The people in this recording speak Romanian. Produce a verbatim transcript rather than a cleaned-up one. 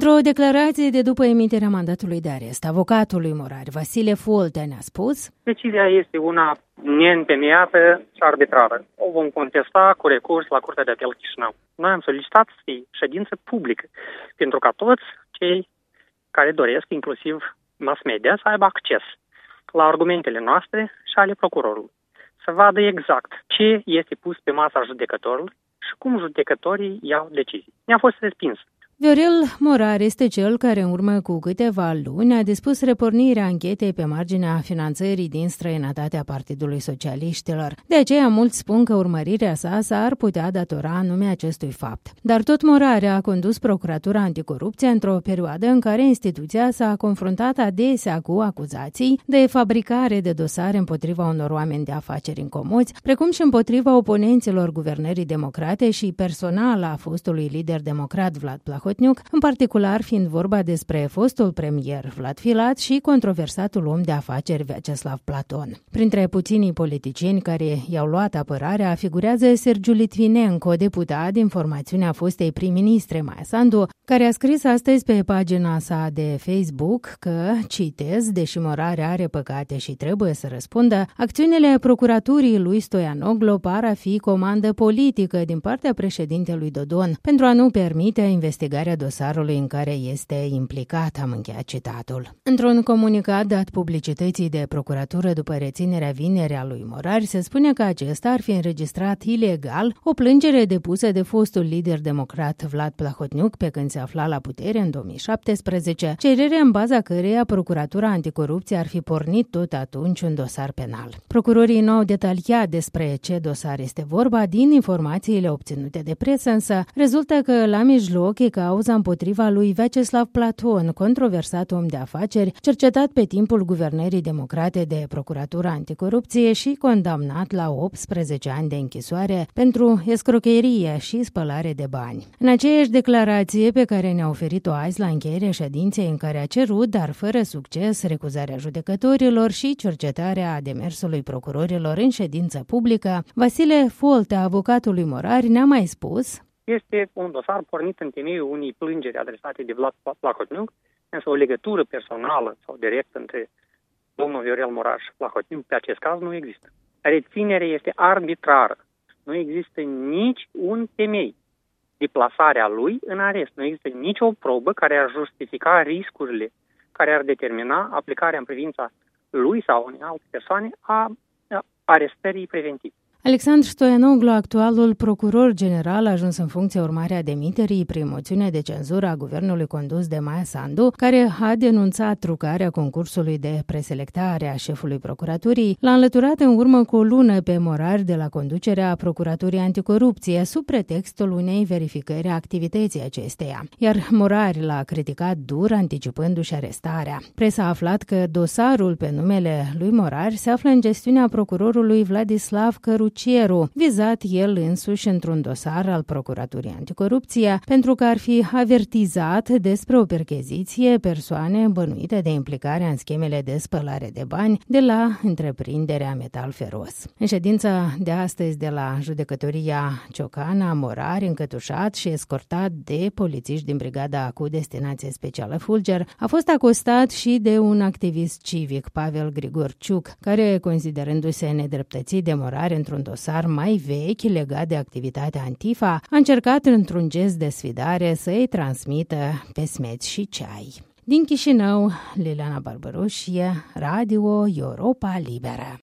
Într-o declarație de după emiterea mandatului de arest, avocatul lui Morari, Vasile Foltea, ne-a spus: decizia este una neîntemeiată și arbitrară. O vom contesta cu recurs la Curtea de Apel Chișinău. Noi am solicitat să fie ședință publică, pentru ca toți cei care doresc, inclusiv mass media, să aibă acces la argumentele noastre și ale procurorului. Să vadă exact ce este pus pe masa judecătorului și cum judecătorii iau decizii. Ne-a fost respins. Viorel Morari este cel care, în urmă cu câteva luni, a dispus repornirea anchetei pe marginea finanțării din străinătate a Partidului Socialiștilor. De aceea, mulți spun că urmărirea sa s-ar putea datora anume acestui fapt. Dar tot Morari a condus Procuratura Anticorupție într-o perioadă în care instituția s-a confruntat adesea cu acuzații de fabricare de dosare împotriva unor oameni de afaceri incomozi, precum și împotriva oponenților guvernării democrate și personal a fostului lider democrat Vlad Plahotniuc, în particular fiind vorba despre fostul premier Vlad Filat și controversatul om de afaceri Vyacheslav Platon. Printre puținii politicieni care i-au luat apărarea figurează Sergiu Litvinenko, deputat din formațiunea fostei prim-ministre Maia Sandu, care a scris astăzi pe pagina sa de Facebook că, citez, deși Morari are păcate și trebuie să răspundă, acțiunile procuraturii lui Stoianoglo par a fi comandă politică din partea președintelui Dodon pentru a nu permite investigarea dosarului în care este implicat, am încheiat citatul. Într-un comunicat dat publicității de procuratură după reținerea vineri a lui Morari, se spune că acesta ar fi înregistrat ilegal o plângere depusă de fostul lider democrat Vlad Plahotniuc pe când se afla la putere în două mii șaptesprezece, cerere în baza căreia Procuratura Anticorupție ar fi pornit tot atunci un dosar penal. Procurorii nu au detaliat despre ce dosar este vorba. Din informațiile obținute de presă, însă, rezultă că la mijloc e cauza împotriva lui Vyacheslav Platon, controversat om de afaceri, cercetat pe timpul guvernării democrate de Procuratura Anticorupție și condamnat la optsprezece ani de închisoare pentru escrocherie și spălare de bani. În aceeași declarație pe care ne-a oferit-o azi la încheierea ședinței în care a cerut, dar fără succes, recuzarea judecătorilor și cercetarea demersului procurorilor în ședință publică, Vasile Foltea, avocatul lui Morari, ne-a mai spus: este un dosar pornit în temeiul unei plângeri adresate de Vlad Plahotniuc, însă o legătură personală sau directă între domnul Viorel Morari și Plahotniuc pe acest caz nu există. Reținerea este arbitrară. Nu există nici un temei de plasarea lui în arest. Nu există nicio probă care ar justifica riscurile care ar determina aplicarea în privința lui sau unei alte persoane a arestării preventive. Alexandru Stoianoglo, actualul procuror general, a ajuns în funcție urmare a demiterii prin moțiune de cenzură a guvernului condus de Maia Sandu, care a denunțat trucarea concursului de preselectare a șefului procuraturii, l-a înlăturat în urmă cu o lună pe Morari de la conducerea Procuraturii Anticorupție, sub pretextul unei verificări a activității acesteia. Iar Morari l-a criticat dur, anticipându-și arestarea. Presa a aflat că dosarul pe numele lui Morari se află în gestiunea procurorului Vladislav Cărucieru, vizat el însuși într-un dosar al Procuraturii Anticorupție, pentru că ar fi avertizat despre o percheziție persoane bănuite de implicarea în schemele de spălare de bani de la întreprinderea Metal Feros. În ședința de astăzi de la judecătoria Ciocana, Morari, încătușat și escortat de polițiști din brigada cu destinație specială Fulger, a fost acostat și de un activist civic, Pavel Grigorciuc, care, considerându-se nedreptățit de Morari într-un dosar mai vechi legat de activitatea Antifa, a încercat într-un gest de sfidare să-i transmită pesmeți și ceai. Din Chișinău, Liliana Barbaroșie, Radio Europa Liberă.